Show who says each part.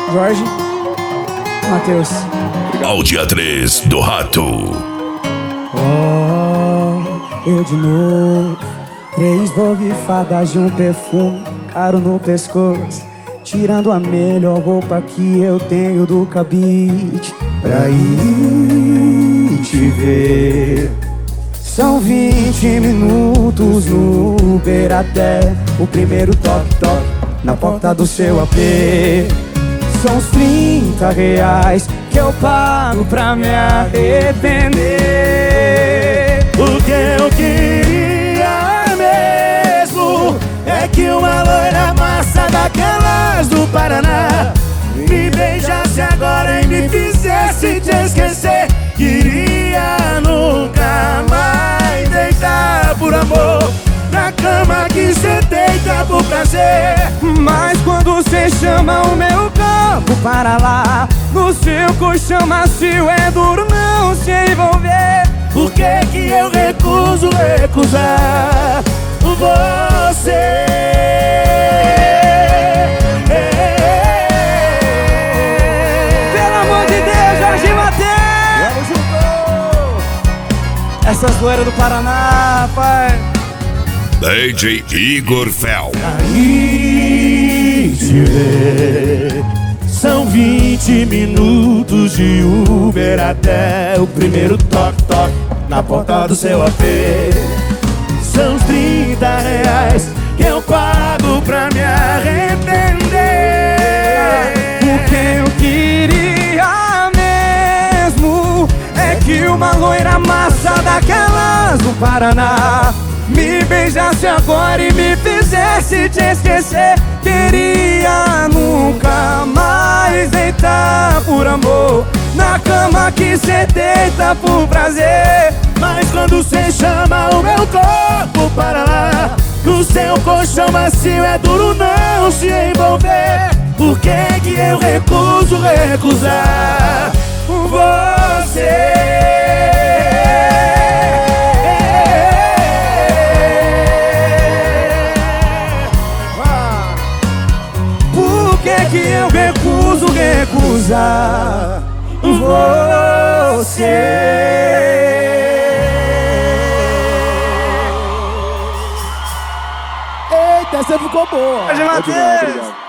Speaker 1: Jorge, Matheus.
Speaker 2: Ao dia 3 do Rato.
Speaker 1: Oh, eu de novo. 3 borrifadas de um perfume caro no pescoço, tirando a melhor roupa que eu tenho do cabide pra ir te ver. São 20 minutos no Uber até o primeiro toque-toque na porta do seu AP. São os 30 reais que eu pago pra me arrepender.
Speaker 3: O que eu queria mesmo é que uma loira massa daquelas do Paraná me beijasse agora e me fizesse te esquecer. Queria nunca mais deitar por amor na cama que cê deita por prazer.
Speaker 1: Mas quando cê chama o meu corpo para lá, no seu colchão macio é duro não se envolver.
Speaker 3: Por que que eu recuso recusar você?
Speaker 1: Pelo amor de Deus, Jorge Matheus! Essas loiras do Paraná, pai.
Speaker 2: DJ Igor Fel.
Speaker 3: Aí te ver. São 20 minutos de Uber até o primeiro toque-toque na porta do seu AP. São os 30 reais que eu pago pra me arrepender.
Speaker 1: O que eu queria mesmo é que uma loira massa daquelas do Paraná me beijasse agora e me fizesse te esquecer. Queria nunca mais deitar por amor na cama que cê deita por prazer.
Speaker 3: Mas quando cê chama o meu corpo para lá, no seu colchão macio é duro não se envolver. Por que que eu recuso recusar você?
Speaker 1: Por que eu recuso recusar você?
Speaker 3: Eita, essa ficou boa.
Speaker 1: Jorge Matheus!